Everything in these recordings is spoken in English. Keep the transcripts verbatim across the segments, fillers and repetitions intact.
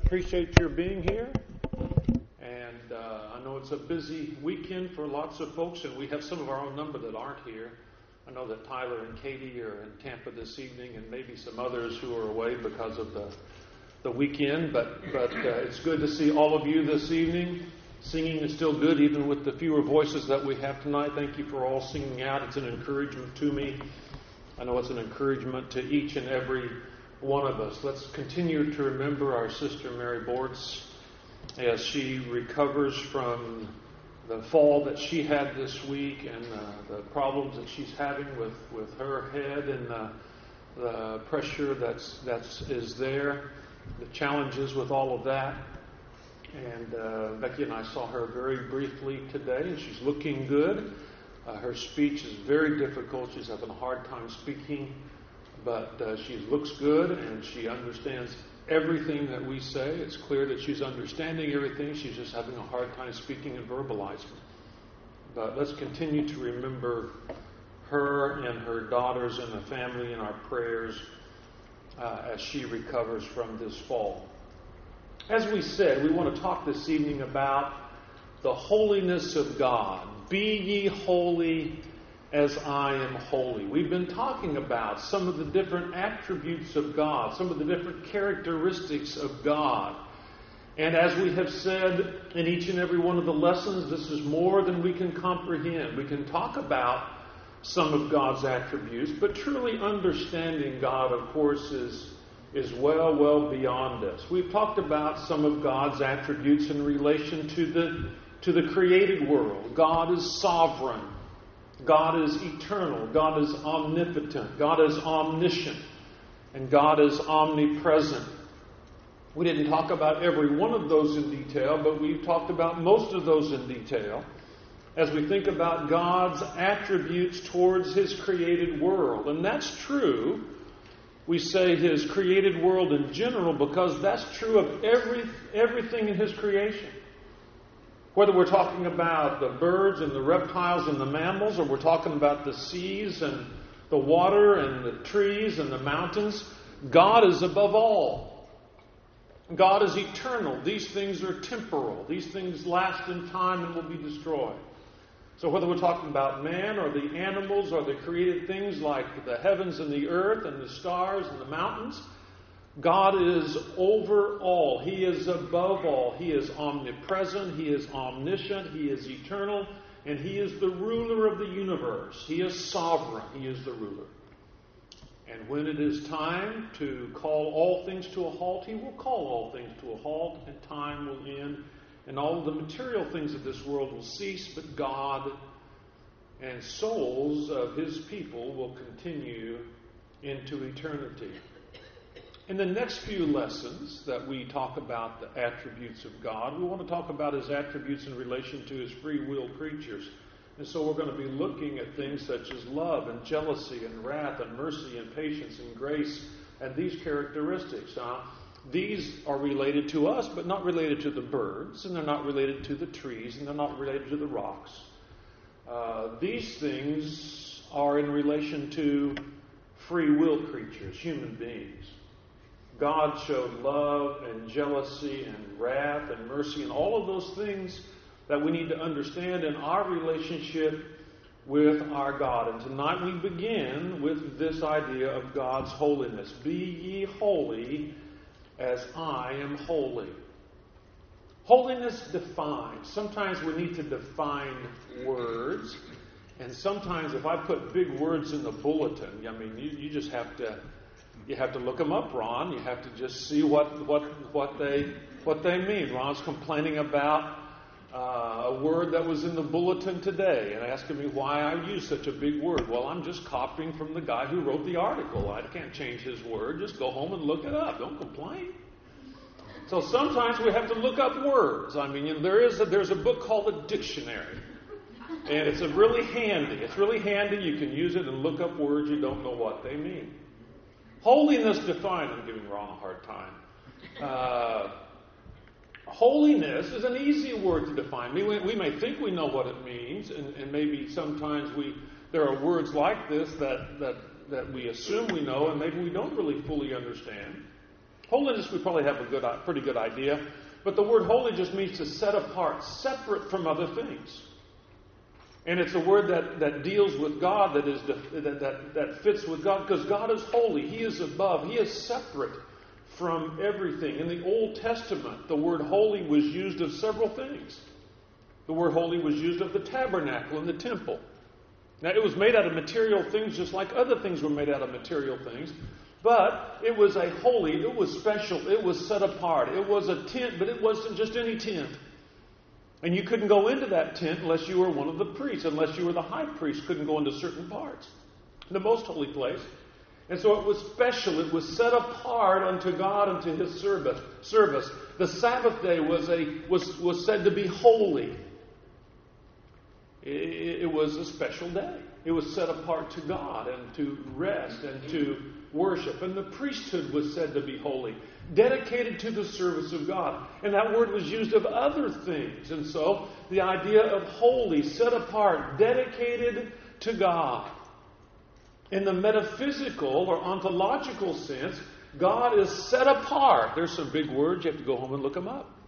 appreciate your being here. And uh, I know it's a busy weekend for lots of folks, and we have some of our own number that aren't here. I know that Tyler and Katie are in Tampa this evening, and maybe some others who are away because of the the weekend. But but uh, it's good to see all of you this evening. Singing is still good, even with the fewer voices that we have tonight. Thank you for all singing out. It's an encouragement to me. I know it's an encouragement to each and every one of us. Let's continue to remember our sister Mary Bortz as she recovers from the fall that she had this week and uh, the problems that she's having with, with her head and uh, the pressure that's that's is there, the challenges with all of that. And uh, Becky and I saw her very briefly today, and she's looking good. Uh, her speech is very difficult. She's having a hard time speaking, but uh, she looks good, and she understands everything that we say. It's clear that she's understanding everything. She's just having a hard time speaking and verbalizing. But let's continue to remember her and her daughters and the family in our prayers uh, as she recovers from this fall. As we said, we want to talk this evening about the holiness of God. Be ye holy as I am holy. We've been talking about some of the different attributes of God, some of the different characteristics of God. And as we have said in each and every one of the lessons, this is more than we can comprehend. We can talk about some of God's attributes, but truly understanding God, of course, is, is well, well beyond us. We've talked about some of God's attributes in relation to the, to the created world. God is sovereign. God is eternal. God is omnipotent. God is omniscient. And God is omnipresent. We didn't talk about every one of those in detail, but we've talked about most of those in detail as we think about God's attributes towards His created world. And that's true. We say His created world in general because that's true of every everything in His creation. Whether we're talking about the birds and the reptiles and the mammals, or we're talking about the seas and the water and the trees and the mountains, God is above all. God is eternal. These things are temporal. These things last in time and will be destroyed. So whether we're talking about man or the animals or the created things like the heavens and the earth and the stars and the mountains, God is over all. He is above all. He is omnipresent. He is omniscient. He is eternal. And He is the ruler of the universe. He is sovereign. He is the ruler. And when it is time to call all things to a halt, He will call all things to a halt, and time will end. And all the material things of this world will cease, but God and souls of His people will continue into eternity. In the next few lessons that we talk about the attributes of God, we want to talk about His attributes in relation to His free will creatures. And so we're going to be looking at things such as love and jealousy and wrath and mercy and patience and grace and these characteristics. Now, these are related to us, but not related to the birds, and they're not related to the trees, and they're not related to the rocks. Uh, these things are in relation to free will creatures, human beings. God showed love and jealousy and wrath and mercy and all of those things that we need to understand in our relationship with our God. And tonight we begin with this idea of God's holiness. Be ye holy as I am holy. Holiness defined. Sometimes we need to define words. And sometimes if I put big words in the bulletin, I mean, you, you just have to... You have to look them up, Ron. You have to just see what what what they what they mean. Ron's complaining about uh, a word that was in the bulletin today and asking me why I use such a big word. Well, I'm just copying from the guy who wrote the article. I can't change his word. Just go home and look it up. Don't complain. So sometimes we have to look up words. I mean, you know, there is a, there's a book called a dictionary, and it's a really handy. It's really handy. You can use it and look up words you don't know what they mean. Holiness defined. I'm giving Ron a hard time. Uh, holiness is an easy word to define. We, we may think we know what it means, and, and maybe sometimes we there are words like this that, that, that we assume we know, and maybe we don't really fully understand. Holiness, we probably have a good, pretty good idea. But the word holy just means to set apart, separate from other things. And it's a word that, that deals with God, that is that, that, that fits with God, because God is holy. He is above. He is separate from everything. In the Old Testament, the word holy was used of several things. The word holy was used of the tabernacle and the temple. Now, it was made out of material things just like other things were made out of material things. But it was a holy, it was special, it was set apart. It was a tent, but it wasn't just any tent. And you couldn't go into that tent unless you were one of the priests, unless you were the high priest, couldn't go into certain parts. The most holy place. And so it was special. It was set apart unto God, unto His service. Service. The Sabbath day was a was was said to be holy. It, it was a special day. It was set apart to God and to rest and to worship. And the priesthood was said to be holy, dedicated to the service of God. And that word was used of other things. And so the idea of holy, set apart, dedicated to God. In the metaphysical or ontological sense, God is set apart. There's some big words. You have to go home and look them up.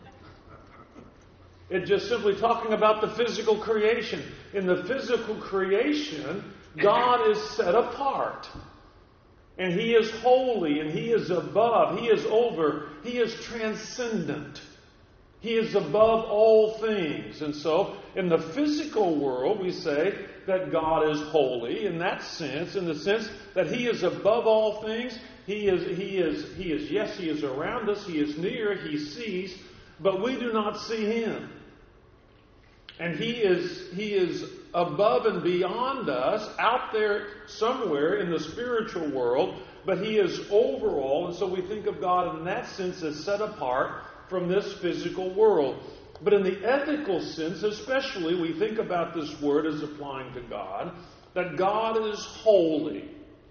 It's just simply talking about the physical creation. In the physical creation, God is set apart. And He is holy, and He is above, He is over, He is transcendent. He is above all things. And so, in the physical world, we say that God is holy in that sense, in the sense that He is above all things. He is, He is, He is, yes, He is around us, He is near, He sees, but we do not see Him. And He is, He is above and beyond us, out there somewhere in the spiritual world, but He is over all, and so we think of God in that sense as set apart from this physical world. But in the ethical sense, especially, we think about this word as applying to God, that God is holy.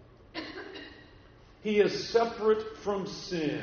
He is separate from sin.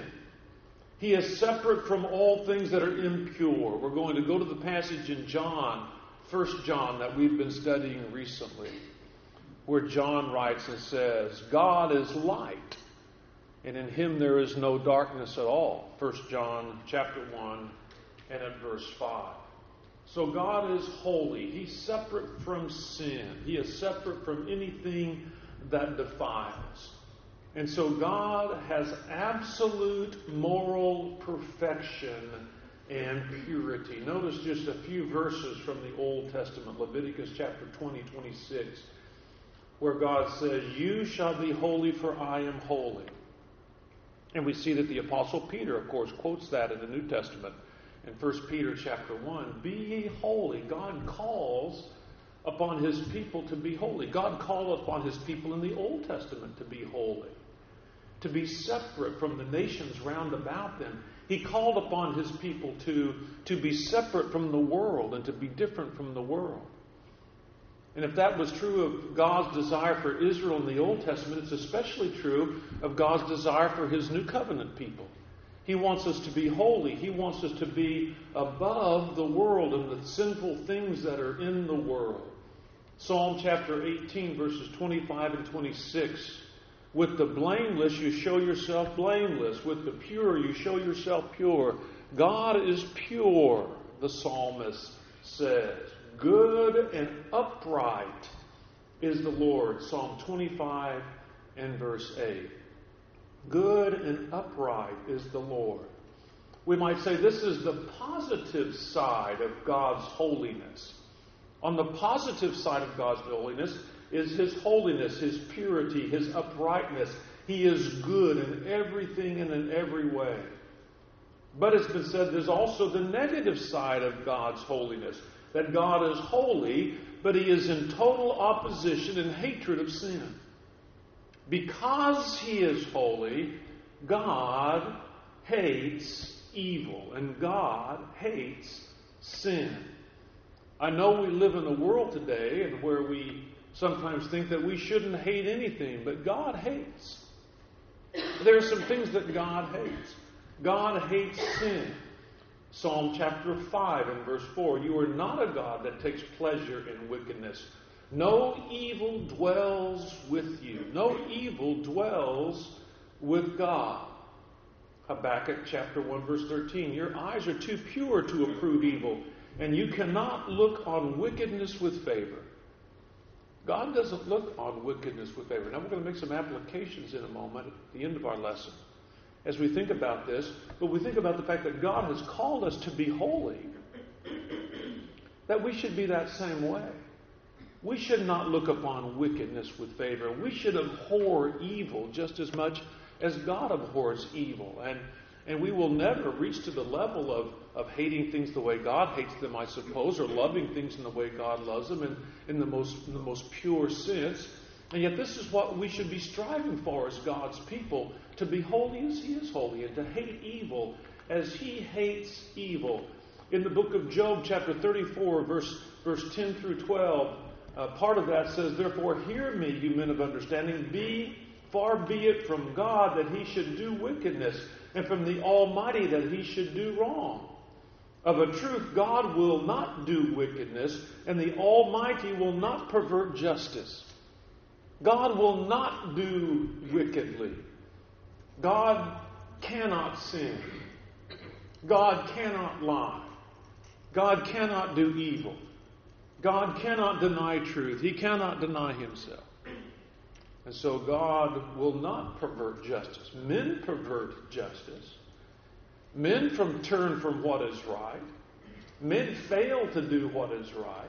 He is separate from all things that are impure. We're going to go to the passage in John, First John, that we've been studying recently, where John writes and says, God is light, and in Him there is no darkness at all. First John chapter one and at verse five. So God is holy. He's separate from sin. He is separate from anything that defiles. And so God has absolute moral perfection and purity. Notice just a few verses from the Old Testament, Leviticus chapter twenty, twenty-six, where God says, "You shall be holy, for I am holy." And we see that the Apostle Peter, of course, quotes that in the New Testament in First Peter chapter one. Be ye holy. God calls upon His people to be holy. God called upon His people in the Old Testament to be holy, to be separate from the nations round about them. He called upon His people to, to be separate from the world and to be different from the world. And if that was true of God's desire for Israel in the Old Testament, it's especially true of God's desire for His New Covenant people. He wants us to be holy. He wants us to be above the world and the sinful things that are in the world. Psalm chapter eighteen, verses twenty-five and twenty-six. With the blameless, you show yourself blameless. With the pure, you show yourself pure. God is pure, the psalmist says. Good and upright is the Lord. Psalm twenty-five and verse eight. Good and upright is the Lord. We might say this is the positive side of God's holiness. On the positive side of God's holiness is His holiness, His purity, His uprightness. He is good in everything and in every way. But it's been said there's also the negative side of God's holiness. That God is holy, but He is in total opposition and hatred of sin. Because He is holy, God hates evil, and God hates sin. I know we live in a world today and where we sometimes think that we shouldn't hate anything, but God hates. There are some things that God hates. God hates sin. Psalm chapter five and verse four, you are not a God that takes pleasure in wickedness. No evil dwells with you. No evil dwells with God. Habakkuk chapter one verse thirteen, your eyes are too pure to approve evil, and you cannot look on wickedness with favor. God doesn't look on wickedness with favor. Now we're going to make some applications in a moment at the end of our lesson as we think about this. But we think about the fact that God has called us to be holy, that we should be that same way. We should not look upon wickedness with favor. We should abhor evil just as much as God abhors evil. And and we will never reach to the level of, of hating things the way God hates them, I suppose, or loving things in the way God loves them in, in the most in the most pure sense. And yet this is what we should be striving for as God's people, to be holy as He is holy, and to hate evil as He hates evil. In the book of Job, chapter thirty-four, verse, verse ten through twelve, uh, part of that says, therefore hear me, you men of understanding, be far be it from God that He should do wickedness, and from the Almighty that He should do wrong. Of a truth, God will not do wickedness, and the Almighty will not pervert justice. God will not do wickedly. God cannot sin. God cannot lie. God cannot do evil. God cannot deny truth. He cannot deny Himself. And so God will not pervert justice. Men pervert justice. Men from turn from what is right. Men fail to do what is right.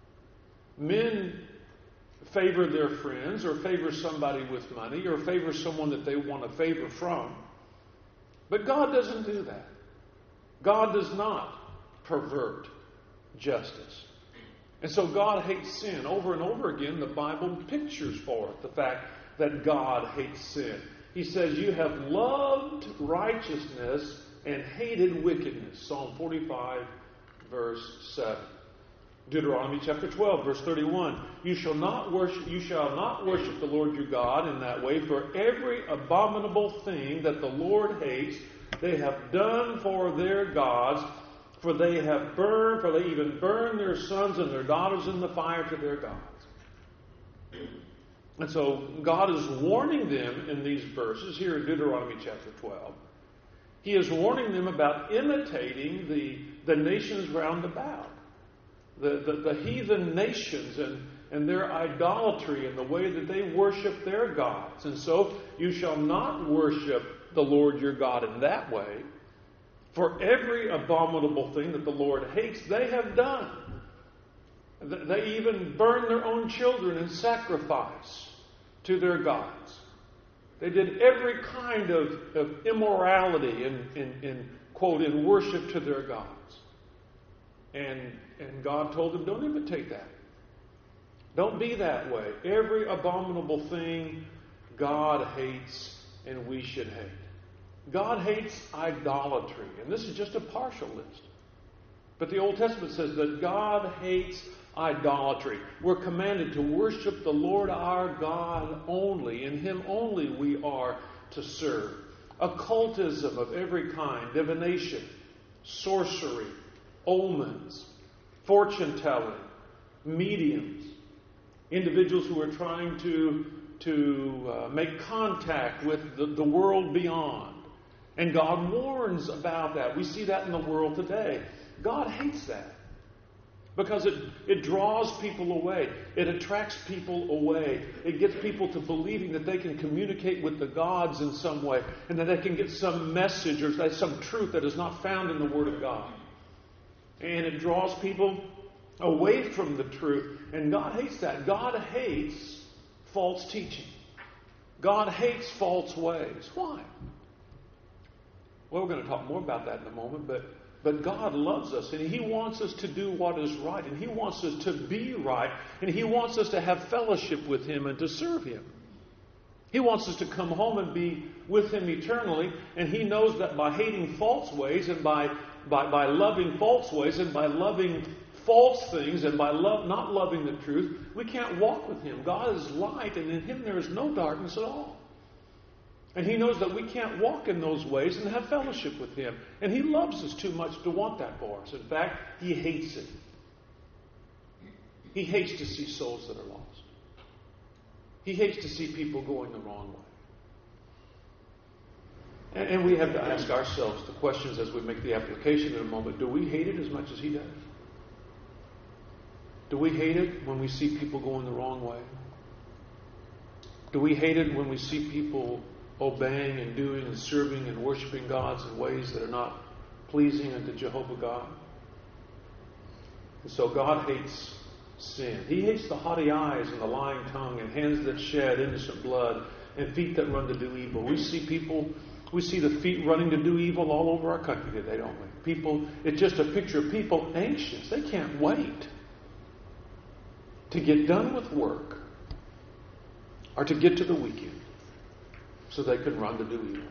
Men favor their friends, or favor somebody with money, or favor someone that they want a favor from. But God doesn't do that. God does not pervert justice. And so God hates sin. Over and over again, the Bible pictures for it the fact that God hates sin. He says, you have loved righteousness and hated wickedness. Psalm forty-five, verse seven. Deuteronomy chapter twelve, verse thirty-one. You shall not worship, you shall not worship the Lord your God in that way, for every abominable thing that the Lord hates, they have done for their gods. For they have burned, for they even burn their sons and their daughters in the fire to their gods. And so God is warning them in these verses here in Deuteronomy chapter twelve. He is warning them about imitating the, the nations round about. The, the, the heathen nations and, and their idolatry and the way that they worship their gods. And so you shall not worship the Lord your God in that way. For every abominable thing that the Lord hates, they have done. They even burn their own children in sacrifice to their gods. They did every kind of, of immorality in, in, in, quote, in worship to their gods. And, and God told them, don't imitate that. Don't be that way. Every abominable thing God hates and we should hate. God hates idolatry. And this is just a partial list. But the Old Testament says that God hates idolatry. We're commanded to worship the Lord our God only. In Him only we are to serve. Occultism of every kind, divination, sorcery, omens, fortune-telling, mediums, individuals who are trying to, to uh, make contact with the, the world beyond. And God warns about that. We see that in the world today. God hates that because it, it draws people away. It attracts people away. It gets people to believing that they can communicate with the gods in some way and that they can get some message or some truth that is not found in the Word of God. And it draws people away from the truth. And God hates that. God hates false teaching. God hates false ways. Why? Well, we're going to talk more about that in a moment, but, but God loves us, and He wants us to do what is right, and He wants us to be right, and He wants us to have fellowship with Him and to serve Him. He wants us to come home and be with Him eternally, and He knows that by hating false ways and by, by, by loving false ways and by loving false things and by love, not loving the truth, we can't walk with Him. God is light, and in Him there is no darkness at all. And He knows that we can't walk in those ways and have fellowship with Him. And He loves us too much to want that for us. In fact, He hates it. He hates to see souls that are lost. He hates to see people going the wrong way. And, and we have to ask ourselves the questions as we make the application in a moment. Do we hate it as much as he does? Do we hate it when we see people going the wrong way? Do we hate it when we see people obeying and doing and serving and worshiping gods in ways that are not pleasing unto Jehovah God? And so God hates sin. He hates the haughty eyes and the lying tongue and hands that shed innocent blood and feet that run to do evil. We see people, we see the feet running to do evil all over our country today, don't we? People, it's just a picture of people anxious. They can't wait to get done with work or to get to the weekend so they can run to do evil.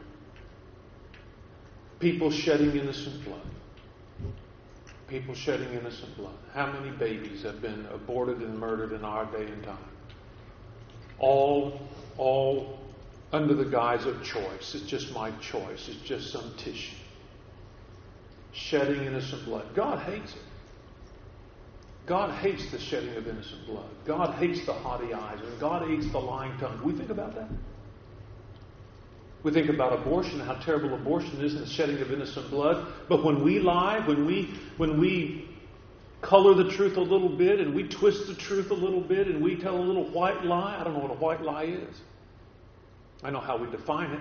People shedding innocent blood. People shedding innocent blood. How many babies have been aborted and murdered in our day and time? All, all under the guise of choice. It's just my choice. It's just some tissue. Shedding innocent blood. God hates it. God hates the shedding of innocent blood. God hates the haughty eyes. And God hates the lying tongue. Do we think about that? We think about abortion, how terrible abortion is and the shedding of innocent blood. But when we lie, when we when we color the truth a little bit and we twist the truth a little bit and we tell a little white lie, I don't know what a white lie is. I know how we define it.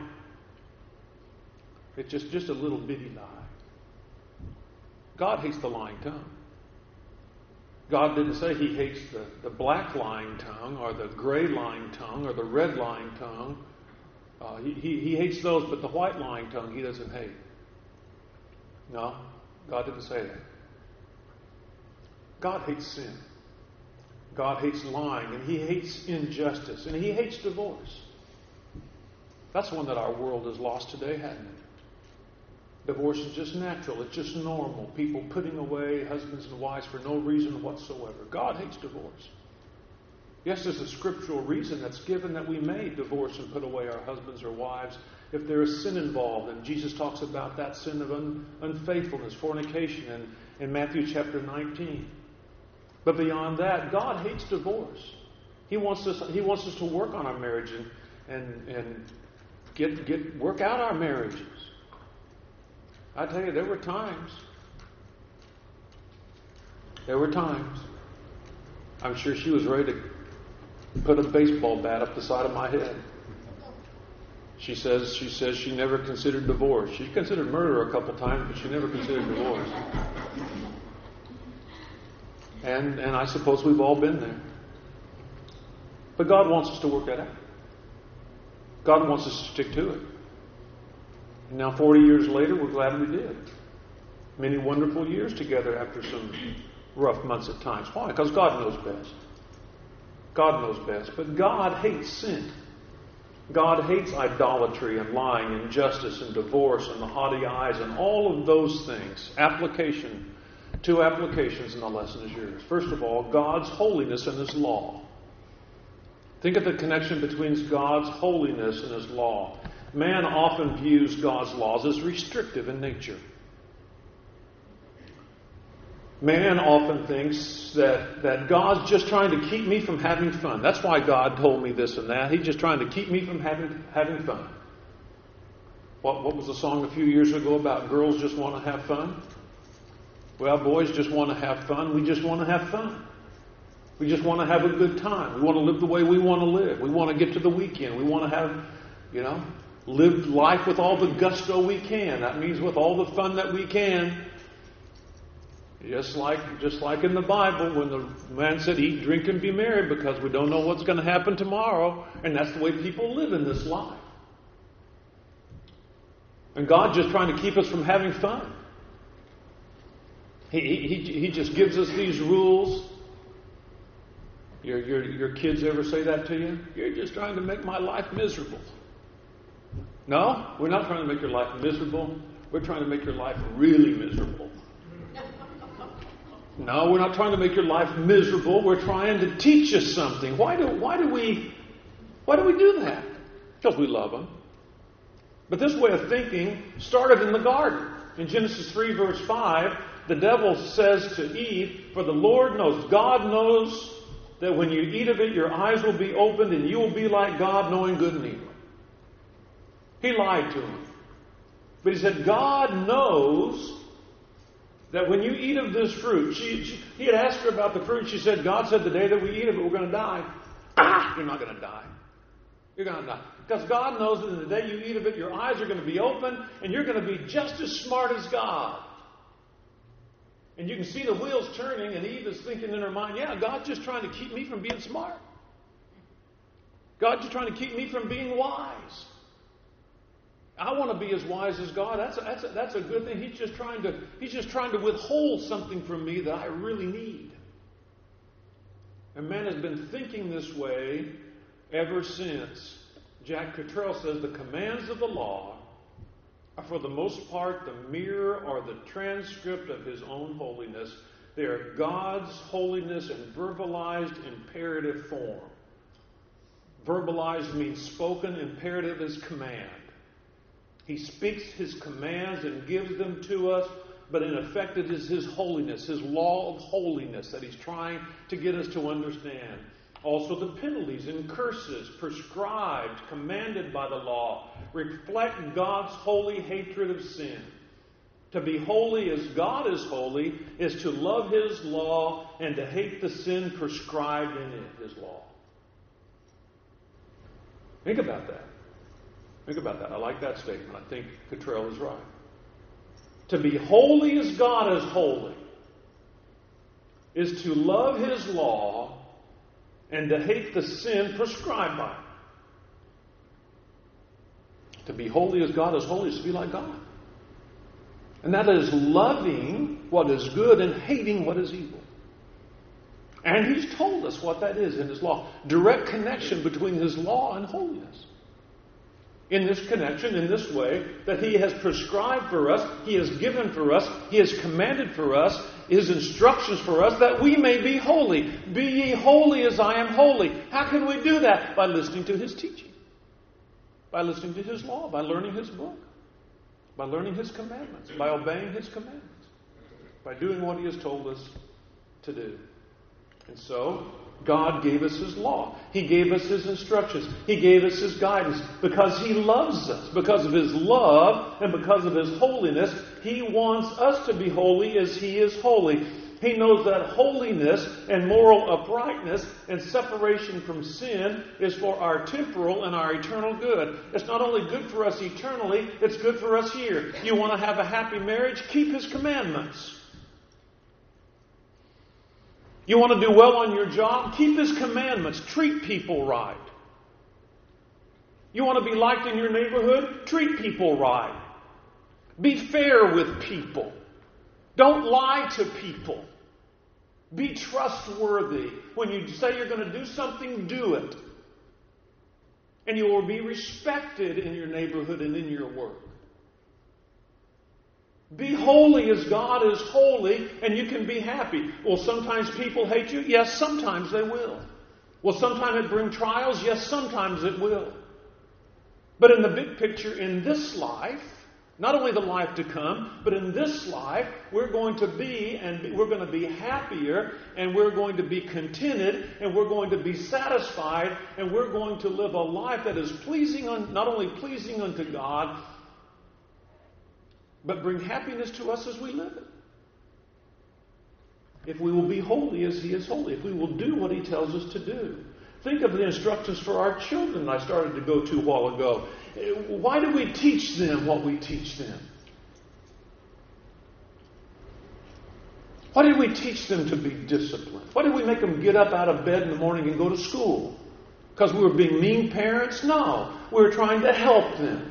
It's just, just a little bitty lie. God hates the lying tongue. God didn't say he hates the, the black lying tongue or the gray lying tongue or the red lying tongue. Uh, he, he, he hates those, but the white lying tongue he doesn't hate. No, God didn't say that. God hates sin. God hates lying, and he hates injustice, and he hates divorce. That's one that our world has lost today, hasn't it? Divorce is just natural. It's just normal. People putting away husbands and wives for no reason whatsoever. God hates divorce. Yes, there's a scriptural reason that's given that we may divorce and put away our husbands or wives if there is sin involved. And Jesus talks about that sin of un, unfaithfulness, fornication, in, in Matthew chapter nineteen. But beyond that, God hates divorce. He wants us, he wants us to work on our marriage and, and, and get, get work out our marriages. I tell you, there were times. There were times. I'm sure she was ready to put a baseball bat up the side of my head. She says she says she never considered divorce. She considered murder a couple times, but she never considered divorce. And and I suppose we've all been there. But God wants us to work that out. God wants us to stick to it. And now forty years later, we're glad we did. Many wonderful years together after some rough months at times. Why? Because God knows best. God knows best. But God hates sin. God hates idolatry and lying, injustice and divorce and the haughty eyes and all of those things. Application. Two applications in the lesson is yours. First of all, God's holiness and His law. Think of the connection between God's holiness and His law. Man often views God's laws as restrictive in nature. Man often thinks that, that God's just trying to keep me from having fun. That's why God told me this and that. He's just trying to keep me from having having fun. What, what was the song a few years ago about girls just want to have fun? Well, boys just want to have fun. We just want to have fun. We just want to have a good time. We want to live the way we want to live. We want to get to the weekend. We want to have, you know, live life with all the gusto we can. That means with all the fun that we can. Just like, just like in the Bible when the man said, eat, drink, and be merry because we don't know what's going to happen tomorrow. And that's the way people live in this life. And God's just trying to keep us from having fun. He, he, he just gives us these rules. Your, your, your kids ever say that to you? You're just trying to make my life miserable. No, we're not trying to make your life miserable. We're trying to make your life really miserable. No, we're not trying to make your life miserable. We're trying to teach you something. Why do, why do we, why do we do that? Because we love them. But this way of thinking started in the garden. In Genesis three, verse five, the devil says to Eve, for the Lord knows, God knows that when you eat of it, your eyes will be opened and you will be like God, knowing good and evil. He lied to him. But he said, God knows that when you eat of this fruit, she, she, he had asked her about the fruit. She said, God said the day that we eat of it, we're going to die. Ah, you're not going to die. You're going to die. Because God knows that the day you eat of it, your eyes are going to be open, and you're going to be just as smart as God. And you can see the wheels turning, and Eve is thinking in her mind, yeah, God's just trying to keep me from being smart. God's just trying to keep me from being wise. I want to be as wise as God. That's a, that's a, that's a good thing. He's just trying to He's just trying to withhold something from me that I really need. And man has been thinking this way ever since. Jack Cottrell says the commands of the law are for the most part the mirror or the transcript of His own holiness. They are God's holiness in verbalized imperative form. Verbalized means spoken. Imperative is command. He speaks His commands and gives them to us, but in effect it is His holiness, His law of holiness that He's trying to get us to understand. Also the penalties and curses prescribed, commanded by the law, reflect God's holy hatred of sin. To be holy as God is holy is to love His law and to hate the sin prescribed in it, His law. Think about that. Think about that. I like that statement. I think Cottrell is right. To be holy as God is holy is to love His law and to hate the sin prescribed by it. To be holy as God is holy is to be like God. And that is loving what is good and hating what is evil. And He's told us what that is in His law. Direct connection between His law and holiness. In this connection, in this way, that He has prescribed for us, He has given for us, He has commanded for us, His instructions for us, that we may be holy. Be ye holy as I am holy. How can we do that? By listening to His teaching. By listening to His law. By learning His book. By learning His commandments. By obeying His commandments. By doing what He has told us to do. And so, God gave us His law. He gave us His instructions. He gave us His guidance. Because He loves us. Because of His love and because of His holiness, He wants us to be holy as He is holy. He knows that holiness and moral uprightness and separation from sin is for our temporal and our eternal good. It's not only good for us eternally, it's good for us here. You want to have a happy marriage? Keep His commandments. You want to do well on your job? Keep His commandments. Treat people right. You want to be liked in your neighborhood? Treat people right. Be fair with people. Don't lie to people. Be trustworthy. When you say you're going to do something, do it. And you will be respected in your neighborhood and in your work. Be holy as God is holy, and you can be happy. Well, sometimes people hate you. Yes, sometimes they will. Will sometimes it bring trials? Yes, sometimes it will. But in the big picture, in this life, not only the life to come, but in this life, we're going to be, and we're going to be happier, and we're going to be contented, and we're going to be satisfied, and we're going to live a life that is pleasing, un, not only pleasing unto God, but bring happiness to us as we live it. If we will be holy as He is holy. If we will do what He tells us to do. Think of the instructions for our children I started to go to a while ago. Why do we teach them what we teach them? Why did we teach them to be disciplined? Why did we make them get up out of bed in the morning and go to school? Because we were being mean parents? No. We were trying to help them.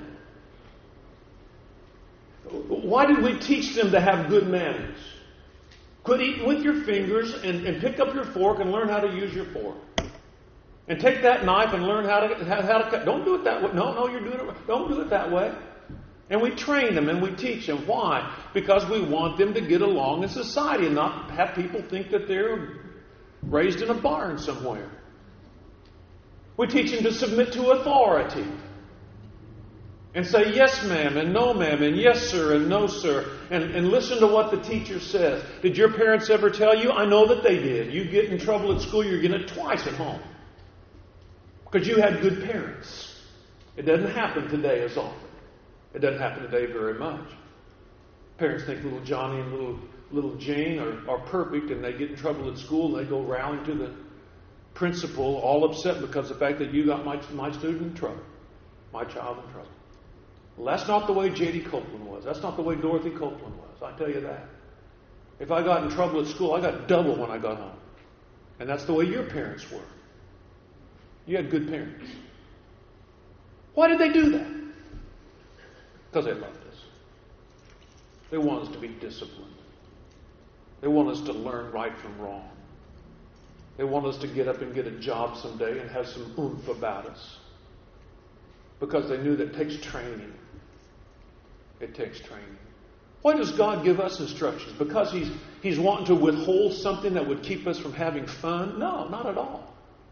Why did we teach them to have good manners? Quit eating with your fingers and, and pick up your fork and learn how to use your fork. And take that knife and learn how to how, how to cut. Don't do it that way. No, no, you're doing it. Don't do it that way. And we train them and we teach them. Why? Because we want them to get along in society and not have people think that they're raised in a barn somewhere. We teach them to submit to authority. And say yes ma'am and no ma'am and yes sir and no sir. And, and listen to what the teacher says. Did your parents ever tell you? I know that they did. You get in trouble at school, you're getting it twice at home. Because you had good parents. It doesn't happen today as often. It doesn't happen today very much. Parents think little Johnny and little little Jane are, are perfect, and they get in trouble at school, and they go rallying to the principal, all upset because of the fact that you got my, my student in trouble, my child in trouble. Well, that's not the way J D Copeland was. That's not the way Dorothy Copeland was. I tell you that. If I got in trouble at school, I got double when I got home. And that's the way your parents were. You had good parents. Why did they do that? Because they loved us. They want us to be disciplined. They want us to learn right from wrong. They want us to get up and get a job someday and have some oomph about us. Because they knew that it takes training. It takes training. Why does God give us instructions? Because He's He's wanting to withhold something that would keep us from having fun? No, not at all.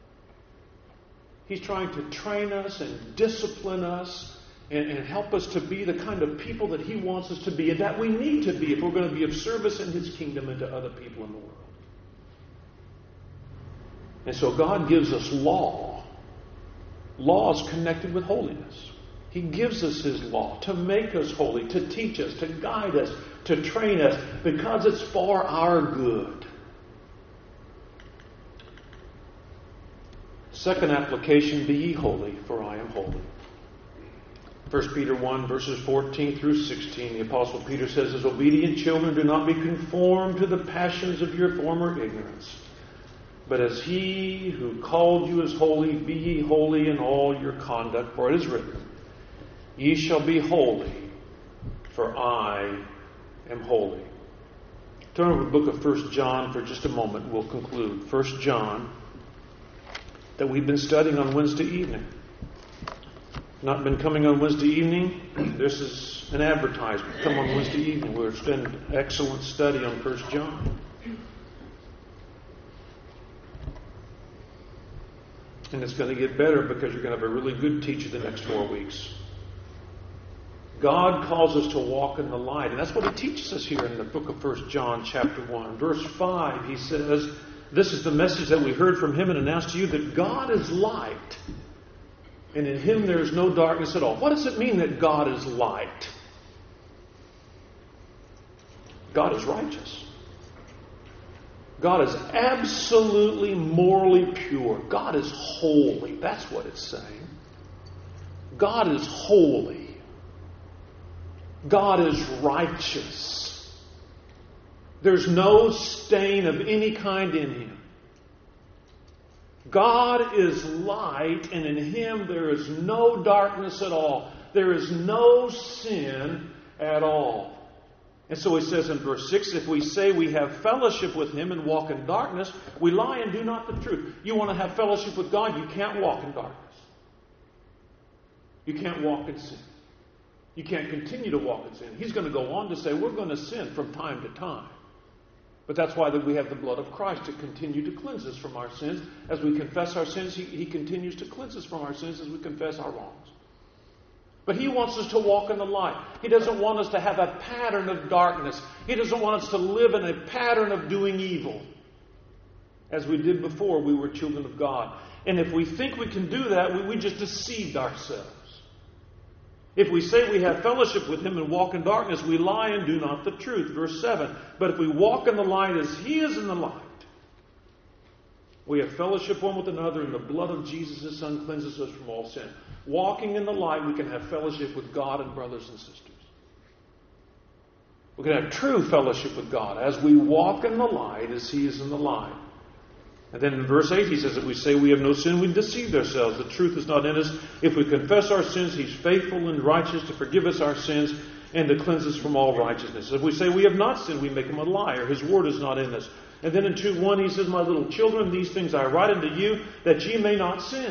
He's trying to train us and discipline us and, and help us to be the kind of people that He wants us to be and that we need to be if we're going to be of service in His kingdom and to other people in the world. And so God gives us law. Law is connected with holiness. He gives us His law to make us holy, to teach us, to guide us, to train us, because it's for our good. Second application, be ye holy, for I am holy. First Peter one, verses fourteen through sixteen, the Apostle Peter says, as obedient children, do not be conformed to the passions of your former ignorance. But as He who called you is holy, be ye holy in all your conduct, for it is written, ye shall be holy, for I am holy. Turn over to the book of First John for just a moment. We'll conclude. First John, that we've been studying on Wednesday evening. Not been coming on Wednesday evening? This is an advertisement. Come on Wednesday evening. We're spending an excellent study on First John. And it's going to get better because you're going to have a really good teacher the next four weeks. God calls us to walk in the light. And that's what He teaches us here in the book of First John chapter one. Verse five, He says, this is the message that we heard from Him and announced to you, that God is light. And in Him there is no darkness at all. What does it mean that God is light? God is righteous. God is absolutely morally pure. God is holy. That's what it's saying. God is holy. God is righteous. There's no stain of any kind in Him. God is light, and in Him there is no darkness at all. There is no sin at all. And so He says in verse six, if we say we have fellowship with Him and walk in darkness, we lie and do not the truth. You want to have fellowship with God, you can't walk in darkness. You can't walk in sin. You can't continue to walk in sin. He's going to go on to say we're going to sin from time to time. But that's why that we have the blood of Christ to continue to cleanse us from our sins. As we confess our sins, He, he continues to cleanse us from our sins as we confess our wrongs. But He wants us to walk in the light. He doesn't want us to have a pattern of darkness. He doesn't want us to live in a pattern of doing evil, as we did before we were children of God. And if we think we can do that, we, we just deceived ourselves. If we say we have fellowship with Him and walk in darkness, we lie and do not the truth. Verse seven, but if we walk in the light as He is in the light, we have fellowship one with another, and the blood of Jesus, His Son, cleanses us from all sin. Walking in the light, we can have fellowship with God and brothers and sisters. We can have true fellowship with God as we walk in the light as He is in the light. And then in verse eight, He says, if we say we have no sin, we deceive ourselves. The truth is not in us. If we confess our sins, He's faithful and righteous to forgive us our sins and to cleanse us from all righteousness. If we say we have not sinned, we make Him a liar. His word is not in us. And then in two one, He says, my little children, these things I write unto you, that ye may not sin.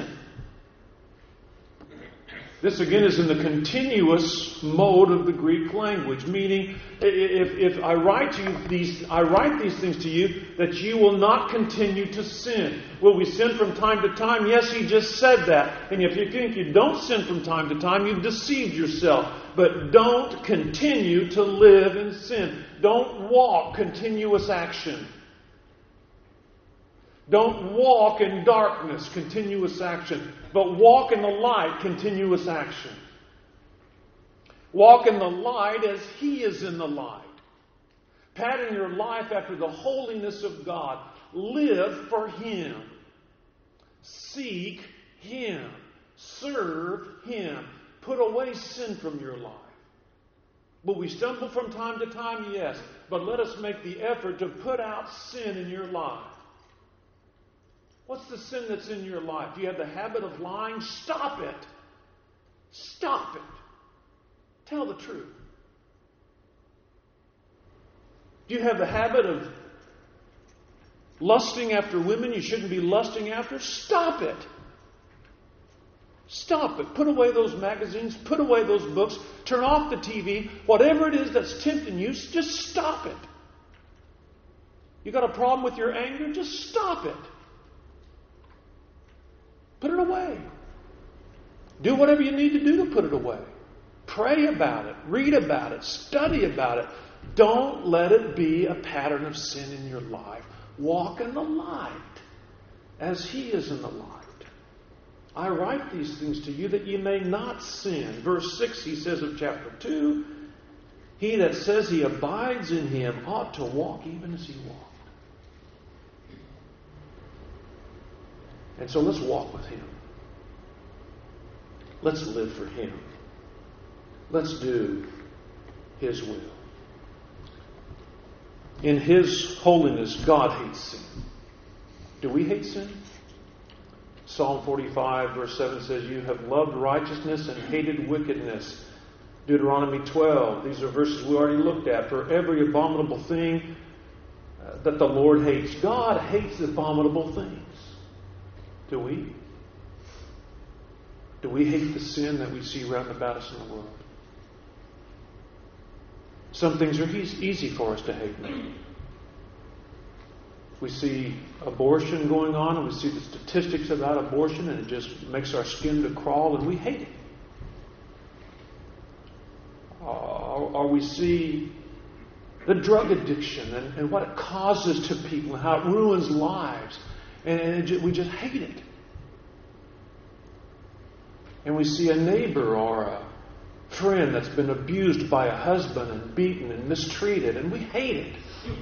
This again is in the continuous mode of the Greek language, meaning if, if I write you these, I write these things to you that you will not continue to sin. Will we sin from time to time? Yes, He just said that. And if you think you don't sin from time to time, you've deceived yourself. But don't continue to live in sin. Don't walk continuous action. Don't walk in darkness, continuous action, but walk in the light, continuous action. Walk in the light as He is in the light. Pattern your life after the holiness of God. Live for Him. Seek Him. Serve Him. Put away sin from your life. Will we stumble from time to time? Yes. But let us make the effort to put out sin in your life. What's the sin that's in your life? Do you have the habit of lying? Stop it. Stop it. Tell the truth. Do you have the habit of lusting after women you shouldn't be lusting after? Stop it. Stop it. Put away those magazines. Put away those books. Turn off the T V. Whatever it is that's tempting you, just stop it. You got a problem with your anger? Just stop it. Put it away. Do whatever you need to do to put it away. Pray about it. Read about it. Study about it. Don't let it be a pattern of sin in your life. Walk in the light as He is in the light. I write these things to you that ye may not sin. Verse six, he says of chapter two, he that says he abides in Him ought to walk even as He walked. And so let's walk with Him. Let's live for Him. Let's do His will. In His holiness, God hates sin. Do we hate sin? Psalm forty-five, verse seven says, you have loved righteousness and hated wickedness. Deuteronomy twelve, these are verses we already looked at. For every abominable thing uh, that the Lord hates. God hates abominable things. Do we? Do we hate the sin that we see round about us in the world? Some things are easy for us to hate. We see abortion going on, and we see the statistics about abortion, and it just makes our skin to crawl, and we hate it. Or, or we see the drug addiction and, and what it causes to people, and how it ruins lives, and, and it just, we just hate it. And we see a neighbor or a friend that's been abused by a husband and beaten and mistreated, and we hate it.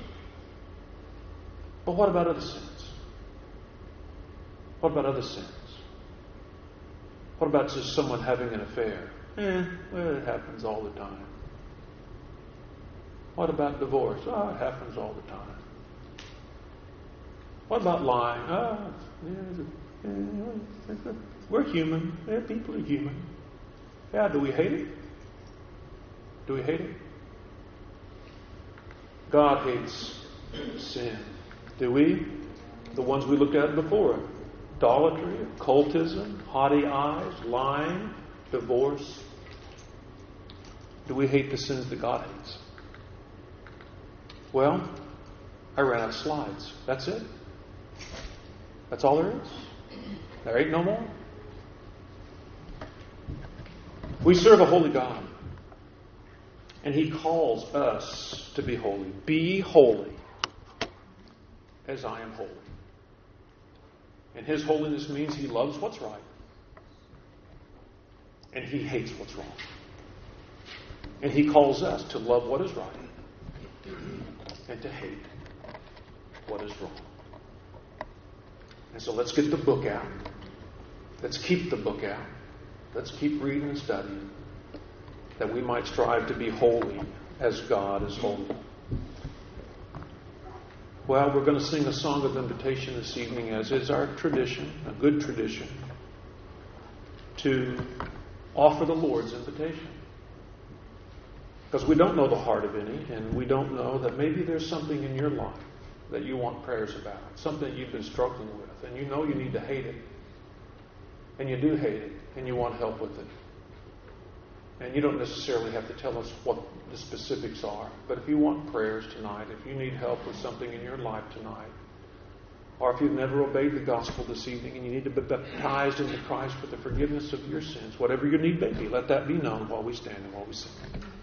But what about other sins? What about other sins? What about just someone having an affair? Eh, well, it happens all the time. What about divorce? Oh, it happens all the time. What about lying? Oh, yeah, we're human. Yeah, people are human. Yeah, do we hate it? Do we hate it? God hates sin. Do we? The ones we looked at before. Idolatry, occultism, haughty eyes, lying, divorce. Do we hate the sins that God hates? Well, I ran out of slides. That's it. That's all there is. There ain't no more. We serve a holy God. And He calls us to be holy. Be holy as I am holy. And His holiness means He loves what's right. And He hates what's wrong. And He calls us to love what is right and to hate what is wrong. And so let's get the book out. Let's keep the book out. Let's keep reading and studying, that we might strive to be holy as God is holy. Well, we're going to sing a song of invitation this evening, as is our tradition, a good tradition, to offer the Lord's invitation. Because we don't know the heart of any, and we don't know that maybe there's something in your life that you want prayers about, something you've been struggling with, and you know you need to hate it. And you do hate it, and you want help with it. And you don't necessarily have to tell us what the specifics are. But if you want prayers tonight, if you need help with something in your life tonight, or if you've never obeyed the gospel this evening and you need to be baptized into Christ for the forgiveness of your sins, whatever your need may be, let that be known while we stand and while we sing.